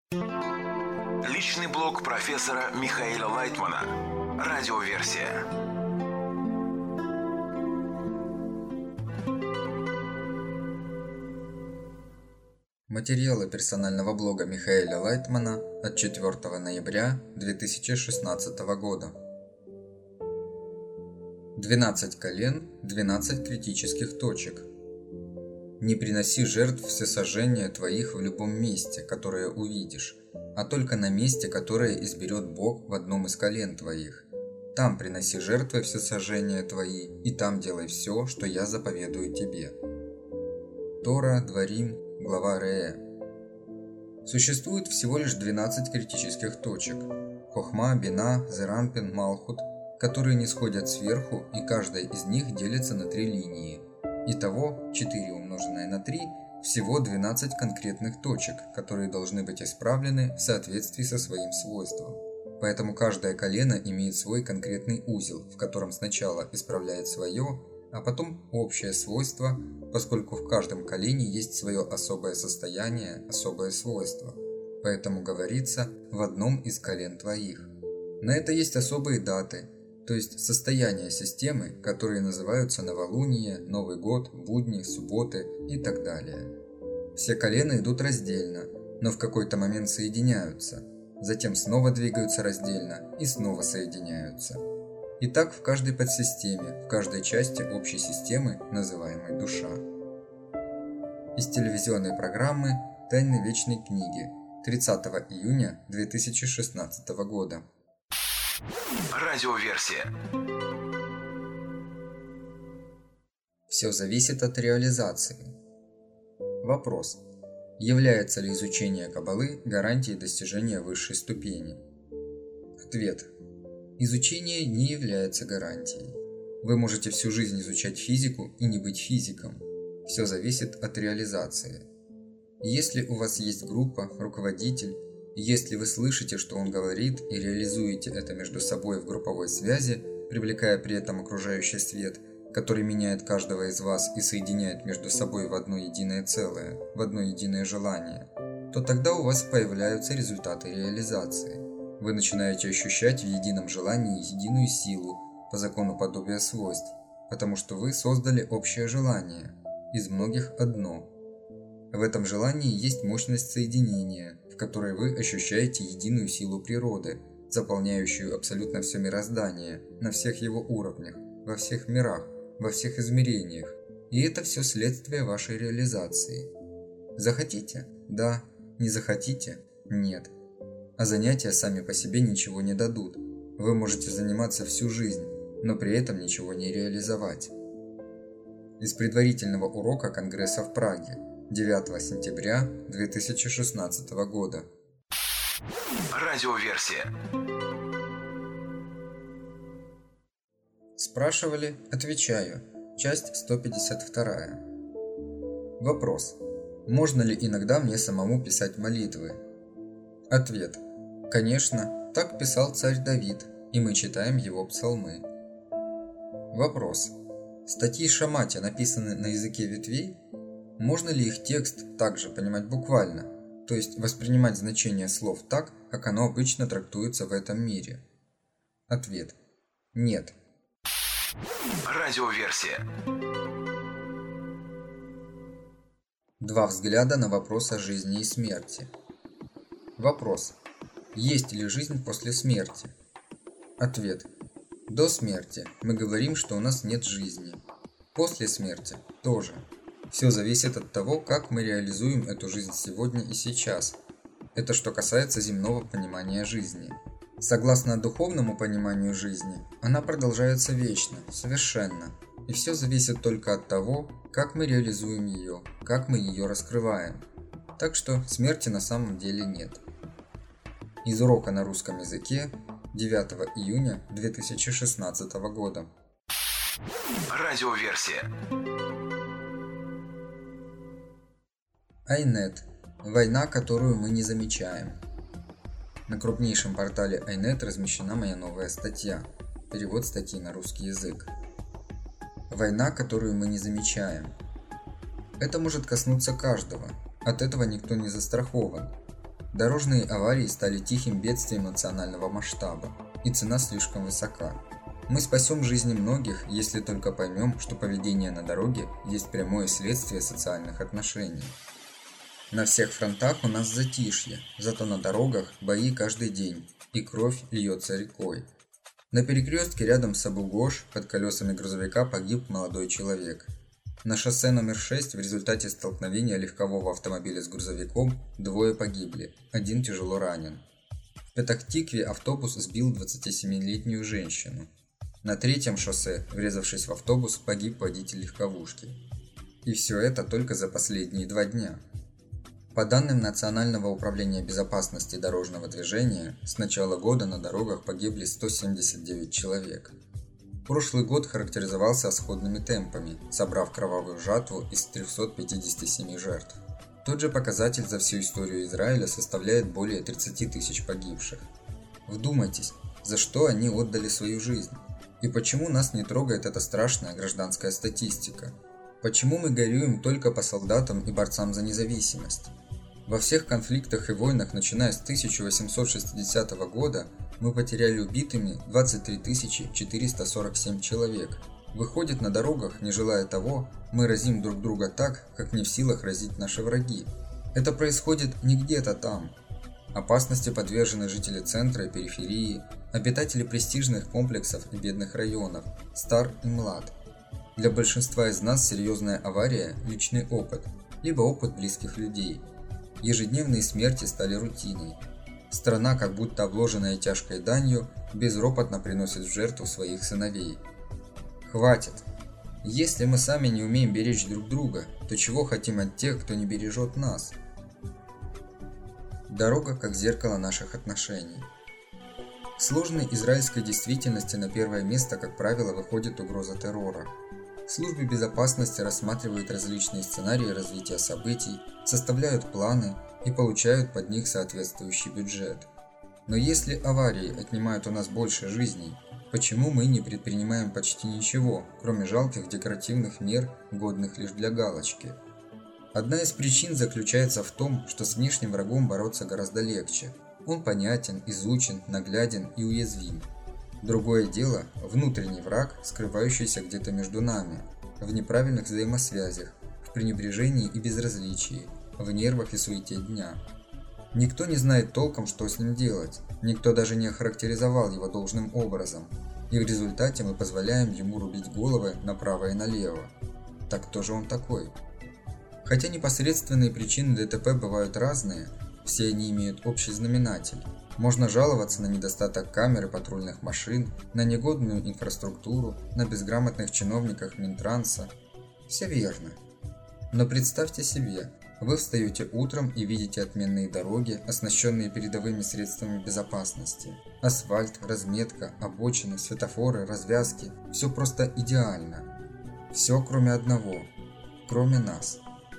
Личный блог профессора Михаила Лайтмана. Радиоверсия. Материалы персонального блога Михаила Лайтмана от 4 ноября 2016 года. 12 колен, 12 критических точек. Не приноси жертв всесожжения твоих в любом месте, которое увидишь, а только на месте, которое изберет Бог в одном из колен твоих. Там приноси жертвы всесожжения твои, и там делай все, что я заповедую тебе. Тора, Дворим, глава Реэ. Существует всего лишь 12 критических точек – Хохма, Бина, Зеранпин, Малхут, которые не сходят сверху, и каждая из них делится на 3 линии. Итого 4 умноженное на 3 – всего 12 конкретных точек, которые должны быть исправлены в соответствии со своим свойством. Поэтому каждое колено имеет свой конкретный узел, в котором сначала исправляет свое, а потом общее свойство, поскольку в каждом колене есть свое особое состояние, особое свойство. Поэтому говорится «в одном из колен твоих». На это есть особые даты, то есть состояния системы, которые называются новолуние, Новый год, будни, субботы и так далее. Все колена идут раздельно, но в какой-то момент соединяются, затем снова двигаются раздельно и снова соединяются. И так в каждой подсистеме, в каждой части общей системы, называемой душа. Из телевизионной программы «Тайны вечной книги» 30 июня 2016 года. Радиоверсия. Все зависит от реализации. Вопрос. Является ли изучение Каббалы гарантией достижения высшей ступени? Ответ. Изучение не является гарантией. Вы можете всю жизнь изучать физику и не быть физиком. Все зависит от реализации. Если у вас есть группа, руководитель, и если вы слышите, что он говорит, и реализуете это между собой в групповой связи, привлекая при этом окружающий свет, который меняет каждого из вас и соединяет между собой в одно единое целое, в одно единое желание, то тогда у вас появляются результаты реализации. Вы начинаете ощущать в едином желании единую силу по закону подобия свойств, потому что вы создали общее желание, из многих одно. В этом желании есть мощность соединения, в которой вы ощущаете единую силу природы, заполняющую абсолютно все мироздание, на всех его уровнях, во всех мирах, во всех измерениях, и это все следствие вашей реализации. Захотите? Да. Не захотите? Нет. А занятия сами по себе ничего не дадут. Вы можете заниматься всю жизнь, но при этом ничего не реализовать. Из предварительного урока Конгресса в Праге 9 сентября 2016 года. Радиоверсия. Спрашивали, отвечаю. Часть 152. Вопрос. Можно ли иногда мне самому писать молитвы? Ответ. Конечно, так писал царь Давид, и мы читаем его псалмы. Вопрос. Статьи Шамати написаны на языке ветвей? Можно ли их текст также понимать буквально, то есть воспринимать значение слов так, как оно обычно трактуется в этом мире? Ответ. Нет. Радиоверсия. Два взгляда на вопрос о жизни и смерти. Вопрос. Есть ли жизнь после смерти? Ответ. До смерти мы говорим, что у нас нет жизни. После смерти тоже. Все зависит от того, как мы реализуем эту жизнь сегодня и сейчас. Это что касается земного понимания жизни. Согласно духовному пониманию жизни, она продолжается вечно, совершенно. И все зависит только от того, как мы реализуем ее, как мы ее раскрываем. Так что смерти на самом деле нет. Из урока на русском языке 9 июня 2016 года. Радиоверсия. iNet. Война, которую мы не замечаем. На крупнейшем портале iNet размещена моя новая статья. Перевод статьи на русский язык. Война, которую мы не замечаем. Это может коснуться каждого. От этого никто не застрахован. Дорожные аварии стали тихим бедствием национального масштаба, и цена слишком высока. Мы спасем жизни многих, если только поймем, что поведение на дороге есть прямое следствие социальных отношений. На всех фронтах у нас затишье, зато на дорогах бои каждый день, и кровь льется рекой. На перекрестке рядом с Абу-Гош под колесами грузовика погиб молодой человек. На шоссе номер 6 в результате столкновения легкового автомобиля с грузовиком 2 погибли, 1 тяжело ранен. В Петах-Тикве автобус сбил 27-летнюю женщину. На 3-м шоссе, врезавшись в автобус, погиб водитель легковушки. И все это только за последние 2 дня. По данным Национального управления безопасности дорожного движения, с начала года на дорогах погибли 179 человек. Прошлый год характеризовался сходными темпами, собрав кровавую жатву из 357 жертв. Тот же показатель за всю историю Израиля составляет более 30 тысяч погибших. Вдумайтесь, за что они отдали свою жизнь? И почему нас не трогает эта страшная гражданская статистика? Почему мы горюем только по солдатам и борцам за независимость? Во всех конфликтах и войнах, начиная с 1860 года, мы потеряли убитыми 23 447 человек. Выходит, на дорогах, не желая того, мы разим друг друга так, как не в силах разить наши враги. Это происходит не где-то там. Опасности подвержены жители центра и периферии, обитатели престижных комплексов и бедных районов, стар и млад. Для большинства из нас серьезная авария – личный опыт, либо опыт близких людей. Ежедневные смерти стали рутиной. Страна, как будто обложенная тяжкой данью, безропотно приносит в жертву своих сыновей. Хватит! Если мы сами не умеем беречь друг друга, то чего хотим от тех, кто не бережет нас? Дорога как зеркало наших отношений. В сложной израильской действительности на первое место, как правило, выходит угроза террора. Службы безопасности рассматривают различные сценарии развития событий, составляют планы и получают под них соответствующий бюджет. Но если аварии отнимают у нас больше жизней, почему мы не предпринимаем почти ничего, кроме жалких декоративных мер, годных лишь для галочки? Одна из причин заключается в том, что с внешним врагом бороться гораздо легче. Он понятен, изучен, нагляден и уязвим. Другое дело – внутренний враг, скрывающийся где-то между нами, в неправильных взаимосвязях, в пренебрежении и безразличии, в нервах и суете дня. Никто не знает толком, что с ним делать, никто даже не охарактеризовал его должным образом, и в результате мы позволяем ему рубить головы направо и налево. Так кто же он такой? Хотя непосредственные причины ДТП бывают разные, все они имеют общий знаменатель. Можно жаловаться на недостаток камер и патрульных машин, на негодную инфраструктуру, на безграмотных чиновниках Минтранса. Все верно. Но представьте себе, вы встаете утром и видите отменные дороги, оснащенные передовыми средствами безопасности. Асфальт, разметка, обочины, светофоры, развязки – все просто идеально. Все кроме одного – кроме нас.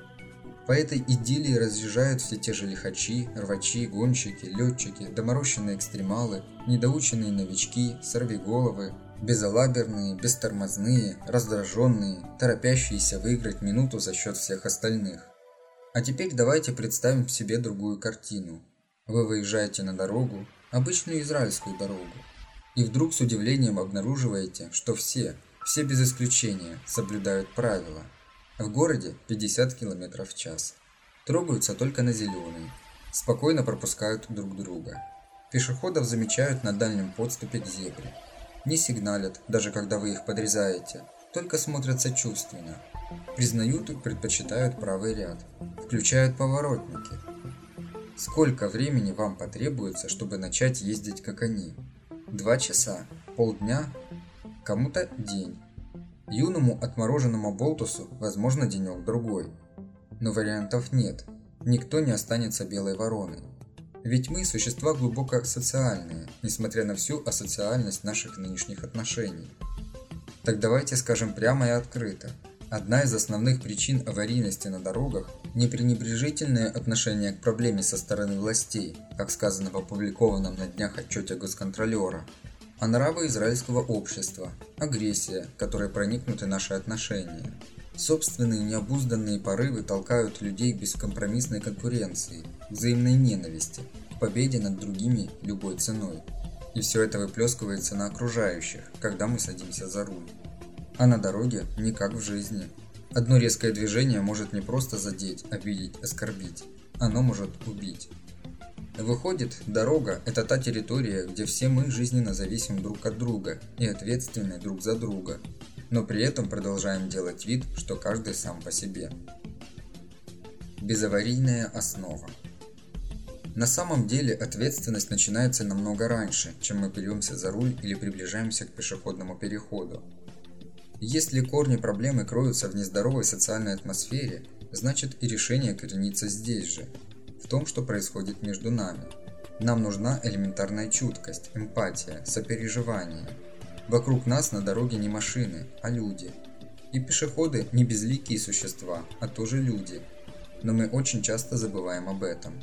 По этой идиллии разъезжают все те же лихачи, рвачи, гонщики, летчики, доморощенные экстремалы, недоученные новички, сорвиголовы, безалаберные, бестормозные, раздраженные, торопящиеся выиграть минуту за счет всех остальных. А теперь давайте представим себе другую картину. Вы выезжаете на дорогу, обычную израильскую дорогу, и вдруг с удивлением обнаруживаете, что все без исключения соблюдают правила. В городе 50 км в час. Трогаются только на зеленый. Спокойно пропускают друг друга. Пешеходов замечают на дальнем подступе к зебре. Не сигналят, даже когда вы их подрезаете, только смотрят сочувственно. Признают и предпочитают правый ряд. Включают поворотники. Сколько времени вам потребуется, чтобы начать ездить как они? 2 часа? Полдня? Кому-то день. Юному отмороженному болтусу, возможно, денек-другой. Но вариантов нет. Никто не останется белой вороной. Ведь мы существа глубоко социальные, несмотря на всю асоциальность наших нынешних отношений. Так давайте скажем прямо и открыто. Одна из основных причин аварийности на дорогах – не пренебрежительное отношение к проблеме со стороны властей, как сказано в опубликованном на днях отчете госконтролера, а нравы израильского общества, агрессия, которой проникнуты наши отношения. Собственные необузданные порывы толкают людей к бескомпромиссной конкуренции, к взаимной ненависти, к победе над другими любой ценой. И все это выплескивается на окружающих, когда мы садимся за руль. А на дороге не как в жизни. Одно резкое движение может не просто задеть, обидеть, оскорбить. Оно может убить. Выходит, дорога – это та территория, где все мы жизненно зависим друг от друга и ответственны друг за друга, но при этом продолжаем делать вид, что каждый сам по себе. Безаварийная основа. На самом деле ответственность начинается намного раньше, чем мы беремся за руль или приближаемся к пешеходному переходу. Если корни проблемы кроются в нездоровой социальной атмосфере, значит и решение коренится здесь же, в том, что происходит между нами. Нам нужна элементарная чуткость, эмпатия, сопереживание. Вокруг нас на дороге не машины, а люди. И пешеходы не безликие существа, а тоже люди. Но мы очень часто забываем об этом.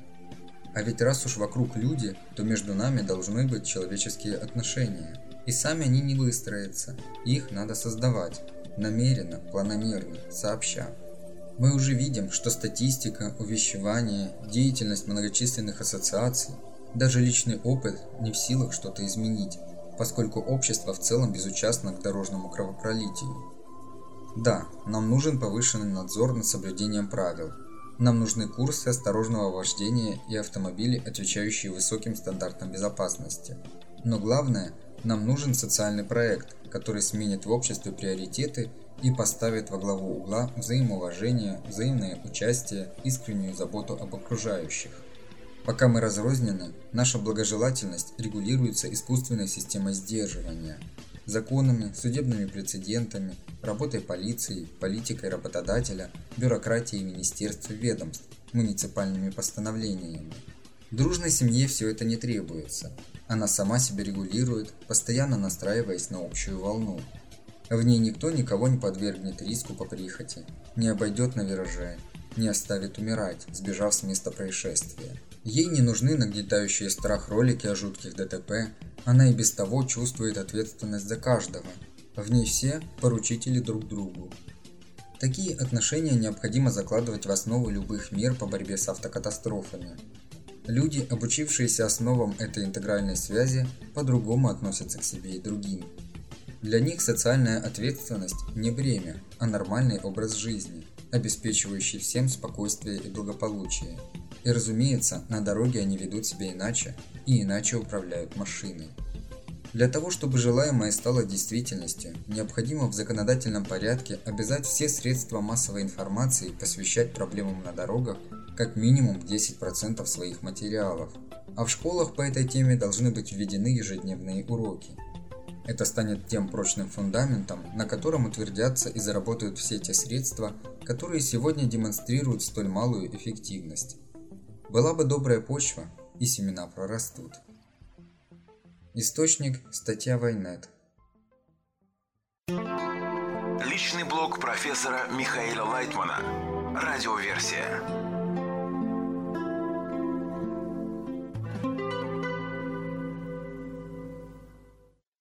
А ведь раз уж вокруг люди, то между нами должны быть человеческие отношения. И сами они не выстроятся, их надо создавать, намеренно, планомерно, сообща. Мы уже видим, что статистика, увещевание, деятельность многочисленных ассоциаций, даже личный опыт не в силах что-то изменить, поскольку общество в целом безучастно к дорожному кровопролитию. Да, нам нужен повышенный надзор над соблюдением правил. Нам нужны курсы осторожного вождения и автомобили, отвечающие высоким стандартам безопасности. Но главное, нам нужен социальный проект, который сменит в обществе приоритеты и поставит во главу угла взаимоуважение, взаимное участие, искреннюю заботу об окружающих. Пока мы разрознены, наша благожелательность регулируется искусственной системой сдерживания, законами, судебными прецедентами, работой полиции, политикой работодателя, бюрократией министерств и ведомств, муниципальными постановлениями. Дружной семье все это не требуется. Она сама себя регулирует, постоянно настраиваясь на общую волну. В ней никто никого не подвергнет риску по прихоти, не обойдет на вираже, не оставит умирать, сбежав с места происшествия. Ей не нужны нагнетающие страх ролики о жутких ДТП, она и без того чувствует ответственность за каждого. В ней все поручители друг другу. Такие отношения необходимо закладывать в основу любых мер по борьбе с автокатастрофами. Люди, обучившиеся основам этой интегральной связи, по-другому относятся к себе и другим. Для них социальная ответственность не бремя, а нормальный образ жизни, обеспечивающий всем спокойствие и благополучие. И разумеется, на дороге они ведут себя иначе и иначе управляют машиной. Для того, чтобы желаемое стало действительностью, необходимо в законодательном порядке обязать все средства массовой информации посвящать проблемам на дорогах как минимум 10% своих материалов, а в школах по этой теме должны быть введены ежедневные уроки. Это станет тем прочным фундаментом, на котором утвердятся и заработают все те средства, которые сегодня демонстрируют столь малую эффективность. Была бы добрая почва, и семена прорастут. Источник – статья Вайнет. Личный блог профессора Михаила Лайтмана. Радиоверсия.